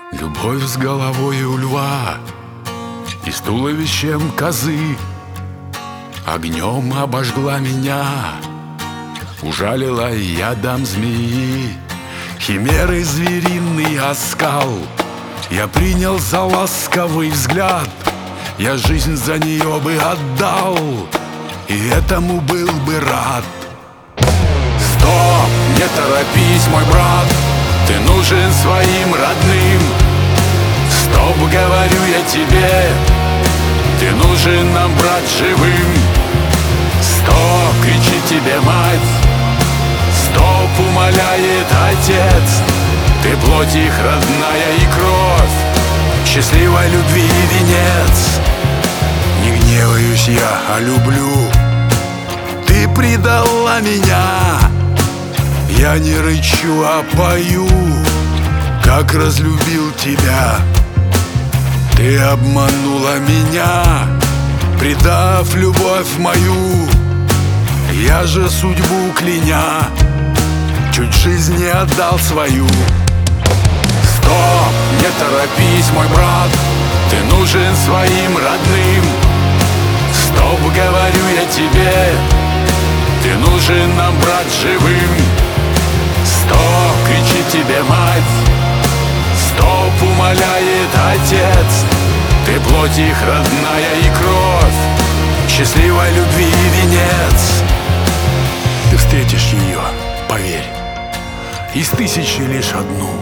Любовь с головой у льва и с туловищем козы огнем обожгла меня, ужалила ядом змеи. Химеры звериный оскал я принял за ласковый взгляд. Я жизнь за нее бы отдал, и этому был бы рад. Стоп, не торопись, мой брат, ты нужен своим родным. Стоп, говорю я тебе, ты нужен нам, брат, живым. Стоп, кричит тебе мать, стоп, умоляет отец. Ты плоть их родная и кровь, счастливой любви венец. Не гневаюсь я, а люблю. Ты предала меня, я не рычу, а пою, как разлюбил тебя. Ты обманула меня, предав любовь мою. Я же судьбу кляня, чуть жизни отдал свою. Стоп, не торопись, мой брат, ты нужен своим родным. Стоп, говорю я тебе, ты нужен нам, брат, живым. Стоп, кричит тебе мать, стоп, умоляет отец. Ты плоть их родная и кровь, счастливой любви венец. Ты встретишь ее, поверь, из тысячи лишь одну,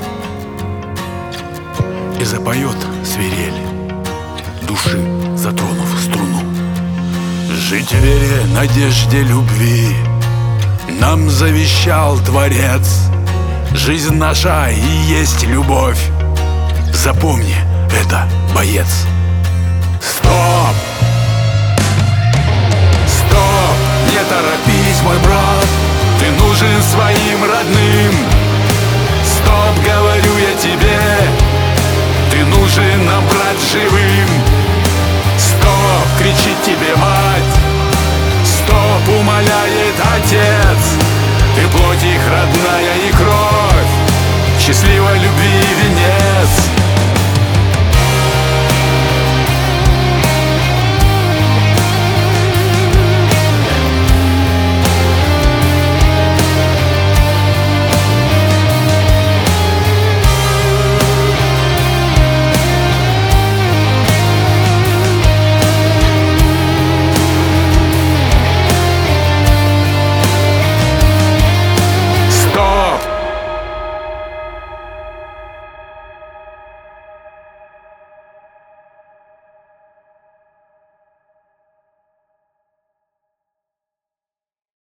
и запоет свирель, души затронув струну. Жить в вере, надежде, любви нам завещал Творец. Жизнь наша и есть любовь, запомни это, боец. Стоп! Стоп! Не торопись, мой брат, ты нужен своим родным. Стоп, говорю я тебе, ты нужен нам, брат, живым. Стоп, кричит тебе мать, стоп, умоляет отец. Ты плоть их родная и кровь, счастливой